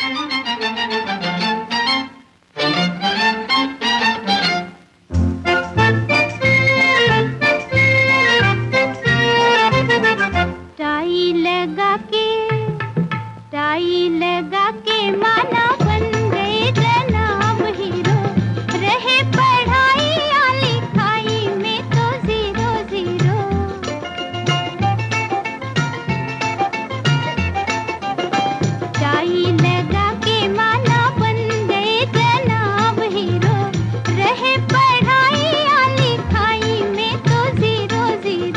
Tie लगा के माना बन गए जनाब हीरो, रहे पढ़ाई या लिखाई में तो जीरो जीरो। टाई लगा के माना बन गए जनाब हीरो, रहे पढ़ाई या लिखाई में तो जीरो जीरो।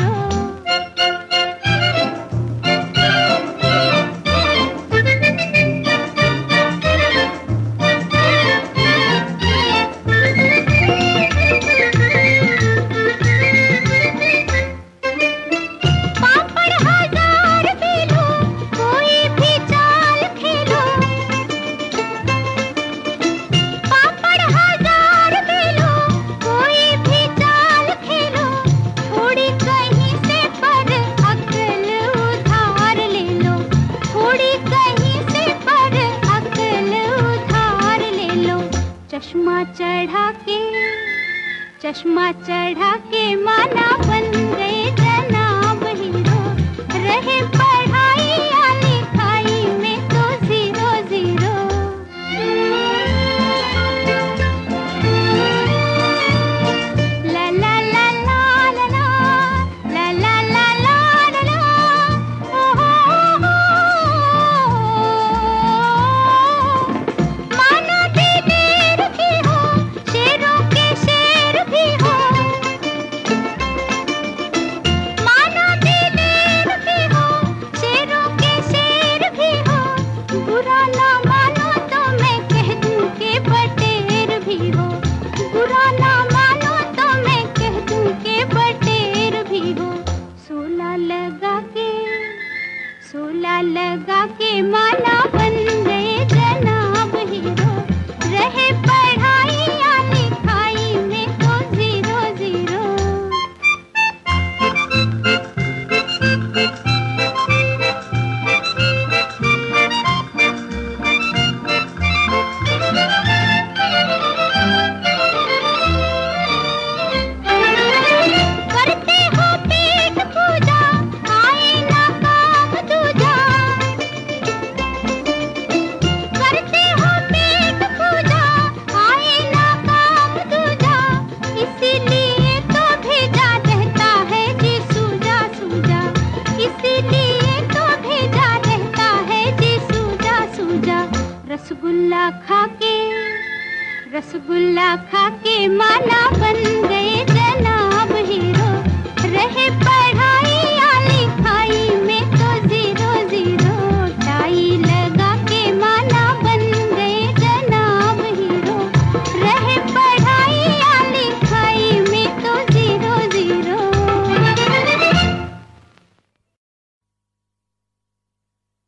चश्मा चढ़ा के माना बन गए जनाब हीरो, रहे पढ़ाई या लिखाई में तो जीरो जीरो। ला ला ला ला ला ला ला ला ला ला, ओ हो मानो दिलेर की हो, शेरों के शेर भी हो। मानो दिलेर की हो, शेरों के शेर भी हो। बुरा ना मानो तो मैं कह दूं के बटेर भी हो। बुरा ना मानो तो मैं कह दूं के बटेर भी हो। सोला लगा के माना बन गए जनाब हीरो, रहे पढ़ाई या लिखाई में तो जीरो जीरो। करते हो पेट पूजा, आए ना काम दूजा। करते हो पेट पूजा, आए ना काम दूजा। इसीलिए तो भेजा रहता है जी सूजा सूजा। इसीलिए तो भेजा रहता है जी सूजा सूजा। रसगुल्ला खा के माना बन गए